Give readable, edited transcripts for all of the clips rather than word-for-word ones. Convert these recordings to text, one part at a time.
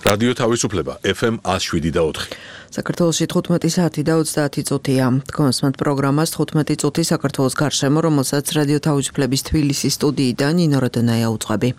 რადიო თავისუფლება FM 107.4. საქართველოში 15 საათი და 30 წუთია. კონსმენტ პროგრამას 15 წუთი საქართველოს გარშემო, რომელსაც რადიო თავისუფლების თბილისის სტუდიიდან ნინო როდონაია უძღვები.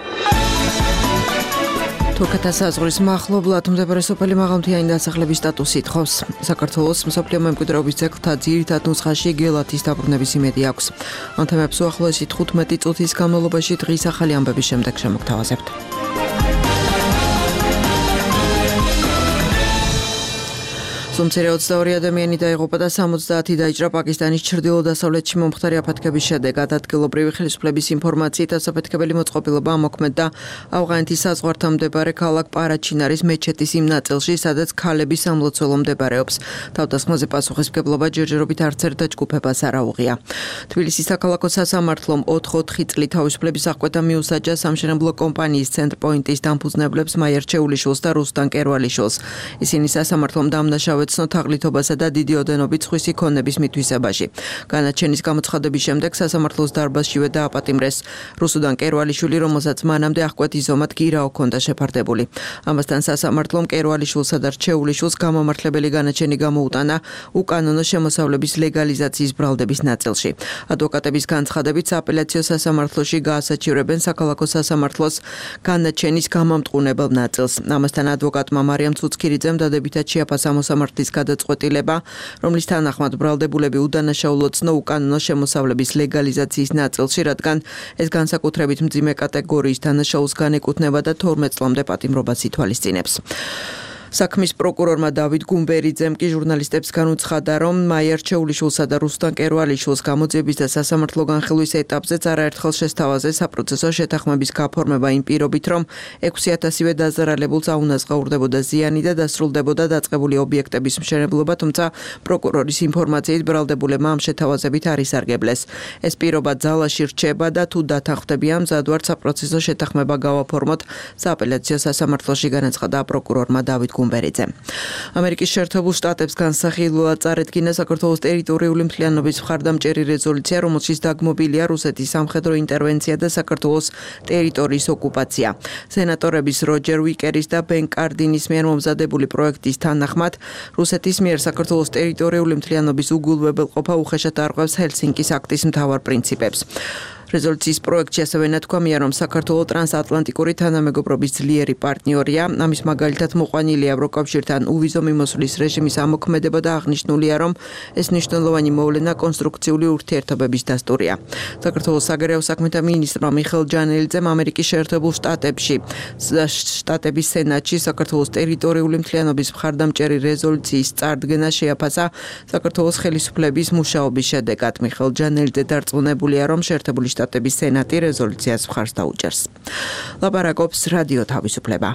თურქეთის საზღვრის მახლობლად მდებარე სოფელი მაღალმთიანი დასახლების სტატუსი ითხოვს. საქართველოს მსოფლიო მემკვიდრეობის ძეგლთა ძირითად ნუსხაში გელათის დაბრუნების იმედი აქვს. ამ თემებს უახლოესი 15 წუთის განმავლობაში დღის ახალი ამბების შემდეგ შემოგთავაზებთ. სომცერე 22 ადამიანი დაიღუპა და 70 დაიჭრა პაკისტანის ჩრდილო-დასავლეთში მომხდარი აფეთქების შედეგად. ადგილობრივი ხელისუფლების ინფორმაციით ასაფეთქებელი მოწყობილობა ამოქმედდა ავღანეთის საზღვართან მდებარე ქალაქ პარაჩინარის მეჩეთის იმ ნაწილში, სადაც ქალების სამლოცველო მდებარეობს. თავდასხმაზე პასუხისმგებლობა ჯერჯერობით არც ერთ დაჯგუფებას არ აუღია. თბილისის საქალაქო სასამართლომ 4 წლით თავისუფლების აღკვეთა მიუსაჯა სამშენებლო კომპანიის ცენტრპოინტის დამფუძნებლებს მაიარ ჩეულიშვილს და რუსტან კერვალიშვილს. ისინი სასამართლომ დამნაშავედ თაღლითობასა და დიდი ოდენობით სხვისი ქონების მითვისებაში. განაჩენის გამოცხადების შემდეგ სასამართლოს დარბაზშივე დააპატიმრეს რუსუდან კერვალიშვილი, რომელსაც მანამდე აღკვეთის ზომად გირაო ჰქონდა შეფარდებული. ამასთან სასამართლომ კერვალიშვილსა და რჩეულიშვილს გამომართლებელი განაჩენი გამოუტანა უკანონო შემოსავლების ლეგალიზაციის ბრალდების ნაწილში. ადვოკატების განცხადებით სააპელაციო სასამართლოში გაასაჩივრებენ საქალაქო სასამართლოს განაჩენის გამამტყუნებელ ნაწილს. ამასთან ადვოკატმა მარიამ ცუცქირიძემ დადებითად შეაფასა მოსამართლის გადაწყვეტილება, რომლის თანახმად ბრალდებულები უდანაშაულო ცნო უკანონო შემოსავლების ლეგალიზაციის ნაწილში, რადგან ეს განსაკუთრებით მძიმე კატეგორიის დანაშაულს განეკუთვნება და 12 წლამდე პატიმრობას ითვალისწინებს. საქმის პროკურორმა დავით გუმბერიძემ კი ჟურნალისტებს განუცხადა, რომ მაიარ ჩეულიშვილსა და რუსტან კერვალიშვილს გამოძიების და სასამართლო განხილვის ეტაპზეც არაერთხელ შესთავაზე საპროცესო შეთანხმების გაფორმება იმ პირობით, რომ 6,000-ვე დაზარალებულს აუნაზღაურდებოდა ზიანი და დასრულდებოდა დაწყებული ობიექტების მშენებლობა, თუმცა პროკურორის ინფორმაციით ბრალდებულებმა ამ შეთავაზებით არ ისარგებლეს. ეს პირობა ძალაში რჩება და თუ დათანხმდებიან, მზადვართ საპროცესო შეთანხმება გავაფორმოთ, სააპელაციო სასამართლოში განაცხადა პროკურორმა დავით გუმბერიძემ. ამერიკის შეერთებულ შტატებს განსახილველად წარედგინა საქართველოს ტერიტორიული მთლიანობის მხარდამჭერი რეზოლუცია, რომელშიც დაგმობილია რუსეთის სამხედრო ინტერვენცია და საქართველოს ტერიტორიის ოკუპაცია. სენატორების როჯერ ვიკერის და ბენ კარდინის მიერ მომზადებული პროექტის თანახმად, რუსეთის მიერ საქართველოს ტერიტორიული მთლიანობის უგულვებელყოფა უხეშად არღვევს ჰელსინკის აქტის მთავარ პრინციპებს. რეზოლუციის პროექტში ასევე ნათქვამია, რომ საქართველოს ტრანსატლანტიკური თანამეგობრობის ძლიერი პარტნიორია. ამის მაგალითად მოყვანილია ევროკავშირთან უვიზო მიმოსვლის რეჟიმის ამოქმედება და აღნიშნულია, რომ ეს მნიშვნელოვანი მოვლენა კონსტრუქციული ურთიერთობების დასტურია. საქართველოს საგარეო საქმეთა მინისტრმა მიხეილ ჯანელიძემ ამერიკის შეერთებულ შტატების სენატში საქართველოს ტერიტორიული მთლიანობის მხარდამჭერი რეზოლუციის წარდგენა შეაფასა საქართველოს ხელისუფლების მუშაობის შედეგად. მიხეილ ჯანელიძე დარწმუნებულია, რომ შეერთებული შტატების სენატი რეზოლუციას მხარს დაუჭერს. ლაპარაკობს რადიო თავისუფლება.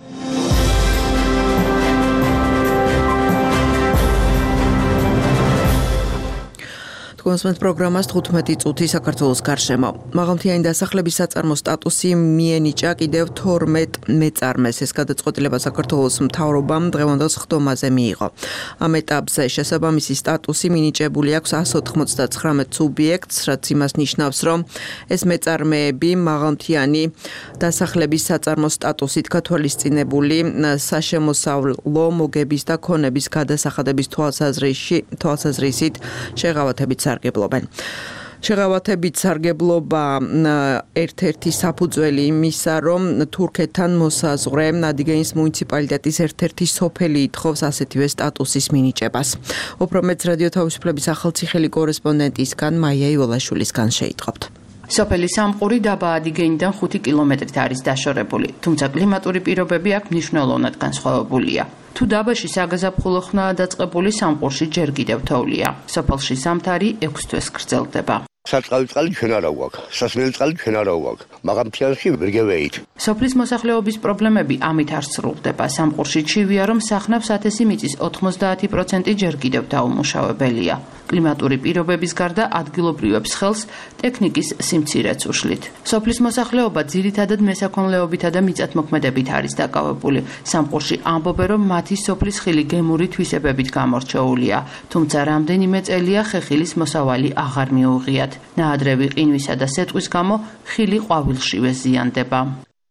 კონსმენტ პროგრამას 15 წუთი საქართველოს გარშემო. მაღალმთიანი დასახლების საწარმო სტატუსი მიენიჭა კიდევ 12 მეწარმეს. ეს გადაწყვეტილება საქართველოს მთავრობამ დღევანდელ სხდომაზე მიიღო. ამ ეტაპზე შესაბამისი სტატუსი მინიჭებული აქვს 199 სუბიექტს, რაც იმას ნიშნავს, რომ ეს მეწარმეები მაღალმთიანი დასახლების საწარმო სტატუსით გათვალისწინებული საშემოსავლო მოგების და ქონების გადასახადების თვალსაზრისით შეღავათებით სარგებლობენ. შეღავათებით სარგებლობა ერთ-ერთი საფუძველი იმისა, რომ თურქეთთან მოსაზღვრე ადიგენის მუნიციპალიტეტის ერთ-ერთი სოფელი ითხოვს ასეთივე სტატუსის მინიჭებას. უფრო მეც რადიო თავისუფლების ახალციხელი კორესპონდენტისგან მაია იოლაშვილისგან შეიტყობთ. სოფელი სამყური დაბა ადიგენიდან 5 კილომეტრით არის დაშორებული, თუმცა კლიმატური პირობები აქ მნიშვნელოვნად განსხვავებულია. თუ დაბაში საგაზაფხულო ხნაა დაწყებული, სამყურში ჯერ კიდევ თოვლია. სოფელში ზამთარი 6 თვეს გრძელდება. საწყალი წყალი ჩვენ არა გვაქვს, სასმელი წყალი ჩვენ არა გვაქვს. მაღალმთიანში ვერ გევეით. სოფლის მოსახლეობის პრობლემები ამით არ სრულდება. სამყურში ჩივია, რომ სახნავს 1000 მიწის 90% ჯერ კიდევ დაუმუშავებელია. კლიმატური პირობების გარდა ადგილობრივებს ხელს ტექნიკის სიმცირეც უშლით. სოფლის მოსახლეობა ძირითადად მესაქონლეობითა და მიწათმოქმედებით არის დაკავებული. სამყურში ამბობენ, რომ მათი სოფლის ხილი გემური თვისებებით გამორჩეულია, თუმცა რამდენიმე წელია ხეხილის მოსავალი აღარ მიუღიათ. ნაადრევი ყინვისა და სეტყვის გამო ხილი ყვავილშივე ზიანდება.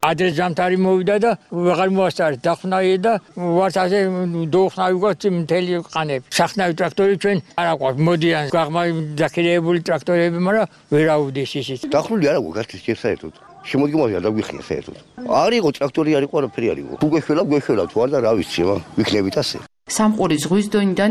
ადრე ზამთარი მოვიდა და ვეღარ მოასწარი დახვნაი და ვართ ასე დოხნაი ვყავთ მთელი ყანები. სახნავი ტრაქტორი ჩვენ არ აყვართ მოდიან გაღმავი დაქირებული ტრაქტორები, მაგრამ ვერ ავუდის ისიც. დახვრილი არა გვაქვს ეს საერთოდ. შემოდგომაზე არ გვიხია საერთოდ. არ იყო ტრაქტორი, არ იყო არაფერი არ იყო. გვეშველა თუ არ და რა ვიცი, ვიქნებით ასე. სამყურის ზღვის დონიდან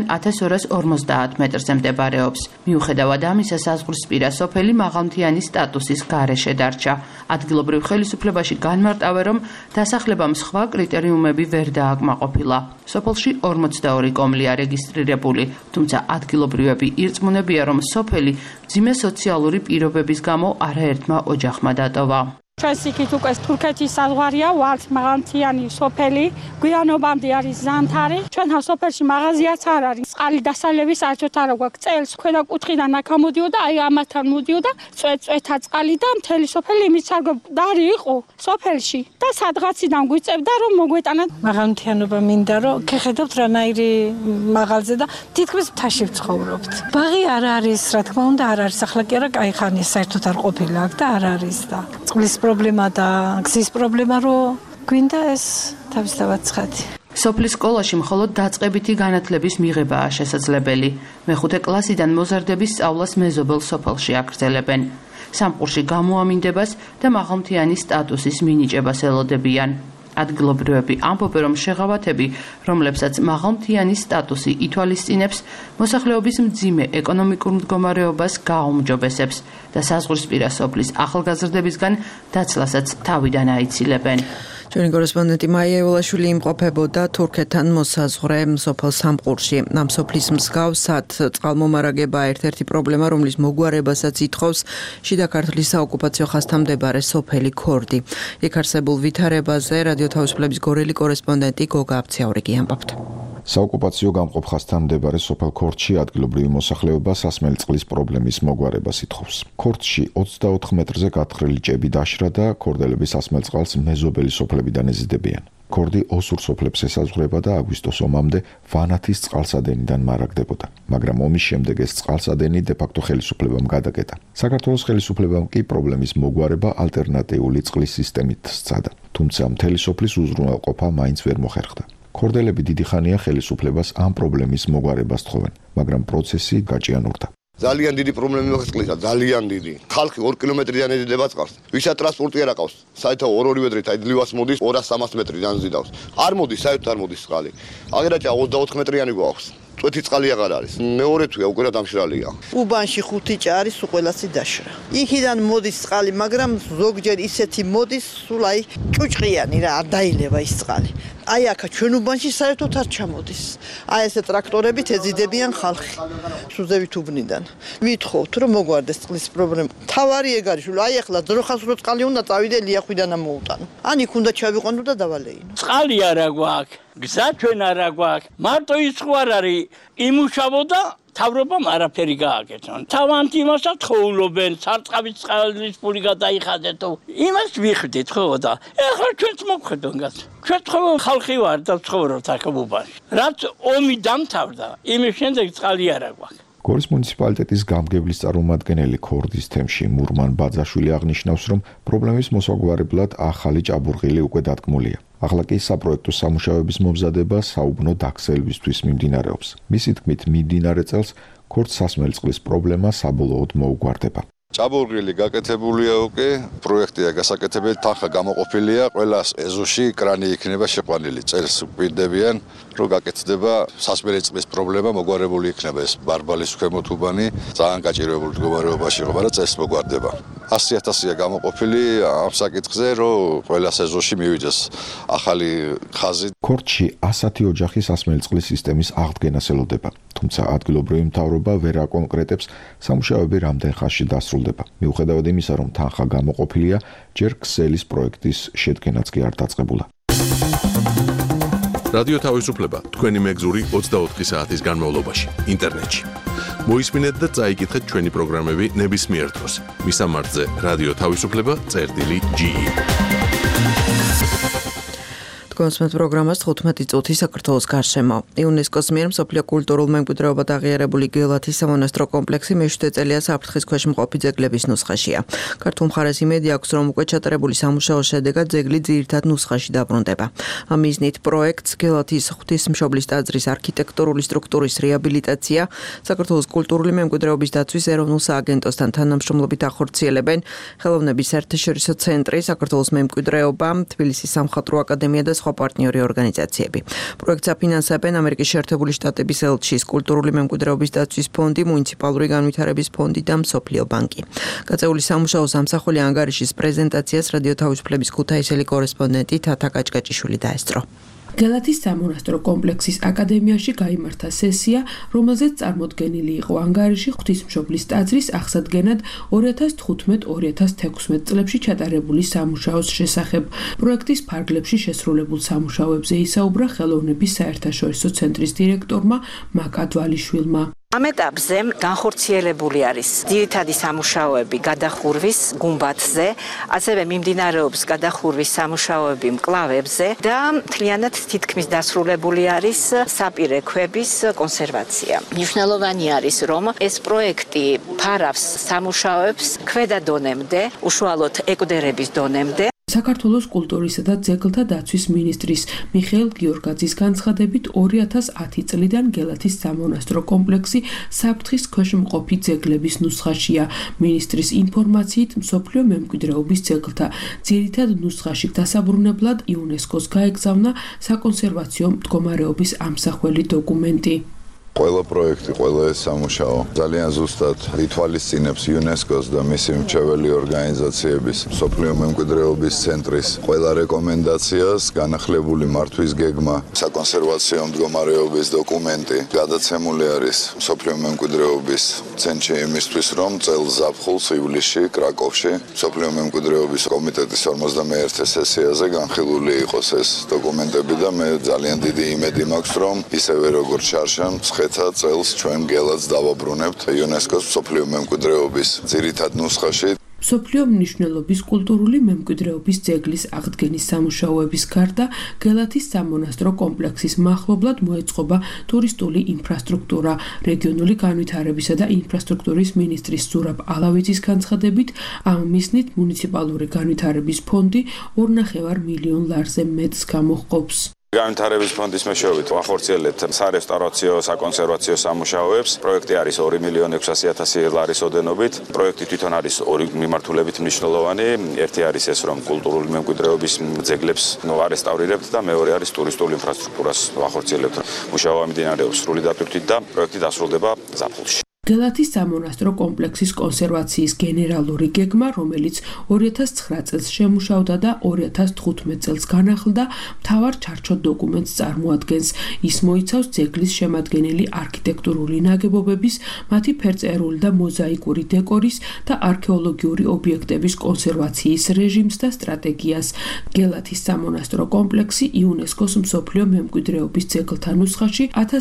1250 მეტრზე მდებარეობს. მიუხედავად ამისა, საზღვრისპირა სოფელი მაღალმთიანი სტატუსის გარეშე დარჩა. ადგილობრივ ხელისუფლებაში განმარტავენ, რომ დასახლებამ სხვა კრიტერიუმები ვერ დააკმაყოფილა. სოფელში 42 კომლია რეგისტრირებული, თუმცა ადგილობრივები ირწმუნებიან, რომ სოფელი მძიმე სოციალური პირობების გამო არაერთმა ოჯახმა დატოვა. ჩვენს იქით უკვე თურქეთის საზღვარია, ვართ მაღალმთიანი სოფელი, გვიანობამდე არის ზამთარი. ჩვენთან სოფელში მაღაზიაც არ არის. წყალი დასალევის საერთოდ არ გვაქვს. წელს ქვედა კუთხიდან აქ მოდიოდა, აი ამათთან მოდიოდა, წვეთა წყალი და მთელი სოფელი იმის არ დარი იყო სოფელში და სადღაციდან გვიწევდა რომ მოგვეტანათ. მაღალმთიანობა მინდა რომ გეხედავთ რანაირი მაღალზე და თითქმის მთაში ვცხოვრობთ. ბაღი არ არის, რა თქმა უნდა, არ არის. ახლა კი არა, კაი ხანია საერთოდ არ ყოფილა აქ და არ არის და წყლის პრობლემა და გზის პრობლემა რომ გვინდა ეს თავისთავად ცხადი. სოფლის სკოლაში მხოლოდ დაწყებითი განათლების მიღებაა შესაძლებელი. მეხუთე კლასიდან მოზარდების სწავლას მეზობელ სოფელში აგრძელებენ. სამყურში გამოამინდებას და მაღალმთიანი სტატუსის მინიჭებას ელოდებიან. ადგილობრივები ამბობენ, რომ შეღავათები, რომლებსაც მაღალმთიანი სტატუსი ითვალისწინებს, მოსახლეობის მძიმე ეკონომიკურ მდგომარეობას გააუმჯობესებს და საზღვრისპირა სოფლის ახალგაზრდებისგან დაცლასაც თავიდან აიცილებენ. ჩვენი კორესპონდენტი მაია ეულაშვილი იმყოფებოდა თურქეთთან მოსაზღვრე სოფელ სამყურში. ამ სოფლის მსგავსად წყალმომარაგება ერთ-ერთი პრობლემა, რომლის მოგვარებასაც ითხოვს შიდა ქართლის საოკუპაციო ხაზთან მდებარე სოფელი ქორდი. იქ არსებულ ვითარებაზე რადიო თავისუფლების გორელი კორესპონდენტი გოგა აფციაურიგი ამბობთ. საოკუპაციო გამყოფ ხაზთან მდებარე სოფელ ქორდში ადგილობრივი მოსახლეობა სასმელი წყლის პრობლემის მოგვარებას ითხოვს. ქორდში 24 მეტრზე გათხრილი ჭები დაშრა და ქორდელები სასმელ წყალს მეზობელი სოფლებიდან ეზიდებიან. ქორდი ოსურ სოფლებს ესაზღვრება და აგვისტოს ომამდე ვანათის წყალსადენიდან მარაგდებოდა, მაგრამ ომის შემდეგ ეს წყალსადენი დე-ფაქტო ხელისუფლებამ გადაკეტა. საქართველოს ხელისუფლებამ კი პრობლემის მოგვარება ალტერნატიული წყლის სისტემით სცადა, თუმცა მთელი სოფლის უზრუნველყოფა მაინც ვერ მოხერხდა. ქორდელები დიდი ხანია ხელისუფლებას ამ პრობლემის მოგვარებას თხოვენ, მაგრამ პროცესი გაჭიანურდა. ძალიან დიდი პრობლემა მოხდა წყლისა, ძალიან დიდი. ხალხი 2 კილომეტრიდან ეზიდება წყალს. ვისაც ტრანსპორტი არ აქვს, საერთოდ 2 მეტრით აიდლივას მოდის 200-300 მეტრიდან ზიდავს. არ მოდის, საერთოდ არ მოდის წყალი. აგერაჭა 24 მეტრიანი გვაქვს. წვეთი წყალი აღარ არის. მეორე თვეა უკვე დამშრალია. უბანში 5 ჭა არის, სულ ყველასი დაშრა. იქიდან მოდის წყალი, მაგრამ ზოგჯერ ისეთი მოდის, სულ აი ჭუჭყიანი რა, არ დაილევა ის წყალი. აი აქა ჩვენ უბანში საერთოდ არ ჩამოდის. აი ესე ტრაქტორებით ეზიდებიან ხალხი. სუზევით უბნიდან. ვითხოვთ რომ მოგვარდეს წყლის პრობლემა. თავარი ეგ არის, აი ახლა ძროხას რო წყალი უნდა წავიდე ლიახვიდან ამოუტანო. ან იქ უნდა ჩავიყვანო და დავალეინო. წყალი არა გვაქვს. გზა ჩვენ არა გვაქვს. მარტო ის ხო არ არის იმუშავო და თავრობამ არაფერი გააკეთონ. თავანთ იმასაც ხოვლობენ, სარწყავის წყლის პული გადაიხადეთო. იმას ვიხდით ხო და ეხლა ჩვენც მოგხედონგათ. ჩვენ ხო ხალხი ვარ და ცხოვრობთ აქ უბანში. რაც ომი დამთავრდა, იმის შემდეგ წყალი არა გვაქვს. გორის მუნიციპალიტეტის გამგებლის წარმომადგენელი ქორდის თემში მურმან ბაძაშვილი აღნიშნავს, რომ პრობლემის მოსაგვარებლად ახალი ჭაბურღილი უკვე დადგმულია. ახლა კი საპროექტო სამუშაოების მომზადება საუბნო დაგზელვისთვის მიმდინარეობს. მისი თქმით, მიმდინარე წელს ქორდს სასმელი წყლის პრობლემა საბოლოოდ მოუგვარდება. ჭაბურღილი გაკეთებულია უკვე, პროექტია გასაკეთებელი, თანხა გამოყოფილია, ყველა ეზოში კრანი იქნება შეყვანილი. წელს გვინდებიან, რომ გაკეთდება სასმელი წყლის პრობლემა მოგვარებული იქნება ეს ბარბალის ქვემოთ უბანი, ძალიან გაჭირვებული მდგომარეობაში იყო, მაგრამ წელს მოგვარდება. 100.000-ია გამოყოფილი ამ საკითხზე, რომ ყველა ეზოში მივიდეს ახალი ხაზი. ქორდში 100 ოჯახი სასმელი წყლის სისტემის აღდგენას ელოდება, თუმცა ადგილობრივი მთავრობა ვერ აკონკრეტებს სამუშაოები რამდენ ხანში დასრულდება. მიუხედავად იმისა, რომ თანხა გამოყოფილია, ჯერ ქსელის პროექტის შედგენაც კი არ დაწყებულა. რადიო თავისუფლება თქვენი მეგზური 24 საათის განმავლობაში ინტერნეტში. მოისმინეთ და წაიკითხეთ ჩვენი პროგრამები ნებისმიერ დროს. მისამართზე რადიო თავისუფლება წერტილი.ge თქვენს პროგრამას 15 წუთი საქართველოს გარშემო. იუნესკოს მიერ მსოფლიო კულტურულ მემკვიდრეობად აღიარებული გელათის სამონასტრო კომპლექსი მე-7 წელია საფრთხის ქვეშ მყოფი ძეგლების ნუსხაშია. ქართულ მხარეს იმედი აქვს, რომ უკვე ჩატარებული სამუშაოს შედეგად ძეგლი ძირითად ნუსხაში დაბრუნდება. ამ მიზნით პროექტს გელათის ღვთისმშობლის ტაძრის არქიტექტურული სტრუქტურის რეაბილიტაცია საქართველოს კულტურული მემკვიდრეობის დაცვის ეროვნულ სააგენტოსთან თანამშრომლობით ახორციელებენ ხელოვნების საერთაშორისო ცენტრი, საქართველოს მემკვიდრეობა, თბილისის სამხატვრო აკადემია და სხვა პარტნიორი ორგანიზაციები. პროექტს აფინანსებენ ამერიკის შეერთებული შტატების ელჩის კულტურული მემკვიდრეობის დაცვის ფონდი, მუნიციპალური განვითარების ფონდი და მსოფლიო ბანკი. გაწეული სამუშაოს ამსახველი ანგარიშის პრეზენტაციას რადიო თავისუფლების ქუთაისელი კორესპონდენტი თათა კაჭკაჭიშვილი დაესწრო. გელათის სამონასტრო კომპლექსის აკადემიაში გაიმართა სესია, რომელზეც წარმოდგენილი იყო ანგარიში ღვთისმშობლის ტაძრის აღსადგენად 2015-2016 წლებში ჩატარებული სამუშაოს შესახებ. პროექტის ფარგლებში შესრულებულ სამუშაოებზე ისაუბრა ხელოვნების საერთაშორისო ცენტრის დირექტორმა მაკა დვალიშვილმა. ამ ეტაპზე განხორციელებული არის ძირითადი სამუშაოები გადახურვის გუმბათზე, ასევე მიმდინარეობს გადახურვის სამუშაოები მკლავებზე და მთლიანად თითქმის დასრულებული არის საპირე ქვების კონსერვაცია. მნიშვნელოვანი არის, რომ ეს პროექტი ფარავს სამუშაოებს ქვედა დონემდე, უშუალოდ ეკვდერების დონემდე. საქართველოს კულტურისა და ძეგლთა დაცვის მინისტრის მიხეილ გიორგაძის განცხადებით 2010 წლიდან გელათის სამონასტრო კომპლექსი საფრთხის ქვეშ მყოფი ძეგლების ნუსხაშია. მინისტრის ინფორმაციით მსოფლიო მემკვიდრეობის ძეგლთა ძირითად ნუსხაში დასაბრუნებლად იუნესკოს გაეგზავნა საკონსერვაციო მდგომარეობის ამსახველი დოკუმენტი. ყველა პროექტი, ყველა ეს სამუშაო ძალიან ზუსტად ითვალისწინებს იუნესკოს და მისი მრჩეველი ორგანიზაციების მსოფლიო მემკვიდრეობის ცენტრის ყველა რეკომენდაციას, განახლებული მართვის გეგმა, საკონსერვაციო მდგომარეობის დოკუმენტი გადაცემული არის მსოფლიო მემკვიდრეობის ცენტრში იმისთვის, რომ წელს ზაფხულს ივლისში კრაკოვში მსოფლიო მემკვიდრეობის კომიტეტის 51 სესიაზე განხილული იყოს ეს დოკუმენტები და მე ძალიან დიდი იმედი მაქვს, რომ ისევე როგორც შარშან წელს ჩვენ გელათს დავაბრუნებთ იუნესკოს მსოფლიო მემკვიდრეობის ძირითად ნუსხაში. მსოფლიო მნიშვნელობის კულტურული მემკვიდრეობის ძეგლის აღდგენის სამუშაოების გარდა გელათის სამონასტრო კომპლექსის მახლობლად მოეწყობა ტურისტული ინფრასტრუქტურა. რეგიონული განვითარებისა და ინფრასტრუქტურის მინისტრის ზურაბ ალავიძის განცხადებით, ამ მიზნით მუნიციპალური განვითარების ფონდი 2,5 მილიონ ლარზე მეტს გამოჰყოფს. განვითარების ფონდის მეშვეობით ახორციელებთ სარესტავრაციო, საკონსერვაციო სამუშაოებს. პროექტი არის 2,600,000 ლარის ოდენობით. პროექტი თვითონ არის ორი მიმართულებით მნიშვნელოვანი. ერთი არის ეს, რომ კულტურული მემკვიდრეობის ძეგლებს არესტავრირებთ და მეორე არის ტურისტული ინფრასტრუქტურას ახორციელებთ. მუშაობა მიმდინარეობს სრული დატვირთვით და პროექტი დასრულდება ზაფხულში. გელათის სამონასტრო კომპლექსის კონსერვაციის გენერალური გეგმა, რომელიც 2009 წელს შემუშავდა და 2015 წელს განახლდა, მთავარ ჩარჩო დოკუმენტს წარმოადგენს. ის მოიცავს ძეგლის შემადგენელი არქიტექტურული ნაგებობების, მათი ფერწერული და მოზაიკური დეკორის და არქეოლოგიური ობიექტების კონსერვაციის რეჟიმს და სტრატეგიას. გელათის სამონასტრო კომპლექსი იუნესკოს მსოფლიო მემკვიდრეობის ძეგლთა ნუსხაში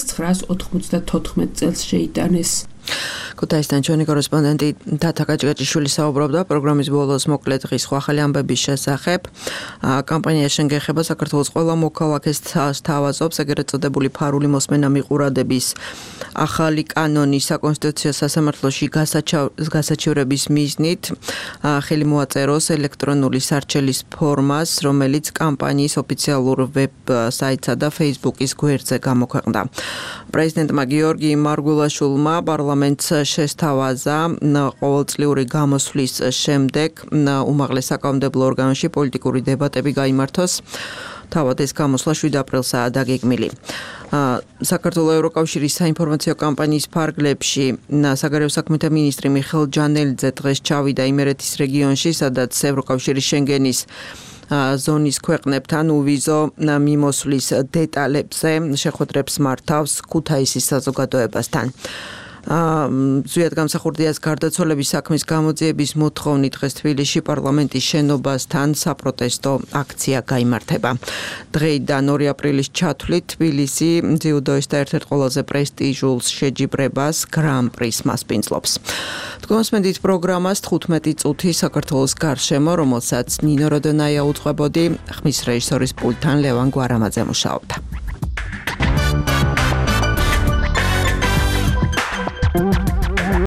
1994 წელს შეიტანეს. ქუთაისთან ჩვენი კორესპონდენტი თათა კაჭკაჭიშვილი საუბრობდა პროგრამის ბოლოს მოკლედ დღის ახალი ამბების შესახებ. კამპანია შენ გეხება საქართველოს ყველა მოქალაქეს სთავაზობს ეგრეთ წოდებული ფარული მოსმენა მიყურადების ახალი კანონი საკონსტიტუციო სასამართლოში გასაჩივრების მიზნით ხელი მოაწეროს ელექტრონული სარჩელის ფორმას, რომელიც კამპანიის ოფიციალურ ვებ-საიტსა და Facebook-ის გვერდზე გამოქვეყნდა. პრეზიდენტმა გიორგი მარგულაშვილმა პარლამენტს შესთავაზა ყოველწლიური გამოსვლის შემდეგ უმაღლეს საკანონმდებლო ორგანოში პოლიტიკური დებატები გაიმართოს. თავად ეს გამოსვლა 7 აპრილსაა დაგეგმილი. საქართველოს ევროკავშირის საინფორმაციო კამპანიის ფარგლებში საგარეო საქმეთა მინისტრი მიხეილ ჯანელიძე დღეს ჩავიდა იმერეთის რეგიონში, სადაც ევროკავშირის შენგენის ზონის ქვეყნებთან უვიზო მიმოსვლის დეტალებზე შეხვედრებს მართავს ქუთაისის საზოგადოებასთან. ზვიად გამსახურდიას გარდაცვალების საქმის გამოძიების მოთხოვნით დღეს თბილისში პარლამენტის შენობასთან საპროტესტო აქცია გაიმართება. დღეიდან 2 აპრილის ჩათვლით თბილისი ძიუდოის და ერთ-ერთ ყველაზე პრესტიჟულ შეჯიბრებას გრან-პრის მასპინძლობს. თქვენსმენდით პროგრამას 15 წუთი საქართველოს გარშემო, რომელსაც ნინო როდონაია უძღვებოდი, ხმის რეჟისორის პულტთან ლევან გვარამაძე მუშაობდა.